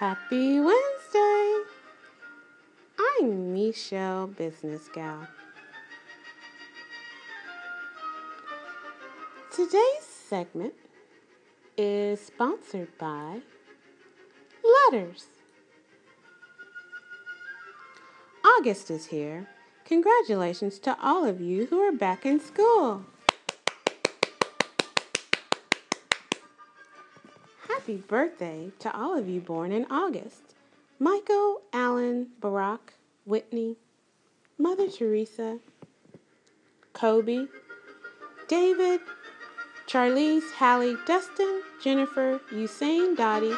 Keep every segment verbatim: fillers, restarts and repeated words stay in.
Happy Wednesday! I'm Michelle Business Gal. Today's segment is sponsored by Letters. August is here. Congratulations to all of you who are back in school. Happy birthday to all of you born in August. Michael, Alan, Barack, Whitney, Mother Teresa, Kobe, David, Charlize, Hallie, Dustin, Jennifer, Usain, Dottie,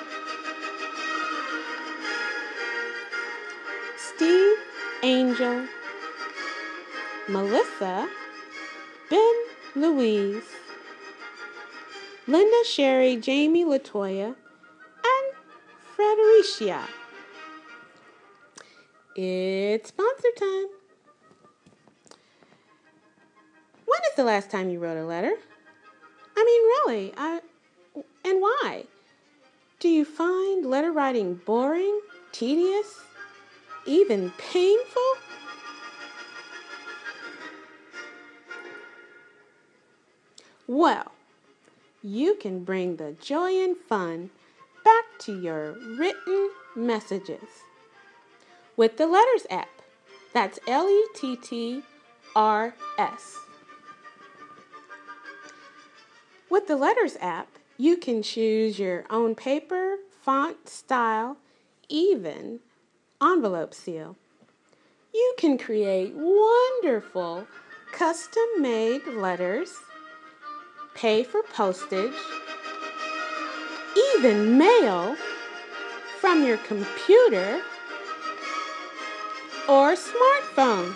Steve, Angel, Melissa, Ben, Louise, Linda, Sherry, Jamie, Latoya, and Fredericia. It's sponsor time. When is the last time you wrote a letter? I mean, really, I, and why? Do you find letter writing boring, tedious, even painful? Well, you can bring the joy and fun back to your written messages with the Letters app. That's L E T T R S. With the Letters app, you can choose your own paper, font, style, even envelope seal. You can create wonderful custom-made letters, pay for postage, even mail from your computer or smartphone.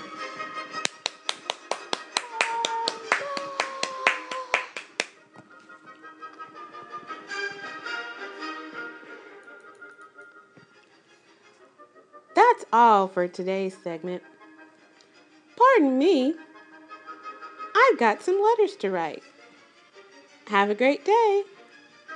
That's all for today's segment. Pardon me, I've got some letters to write. Have a great day.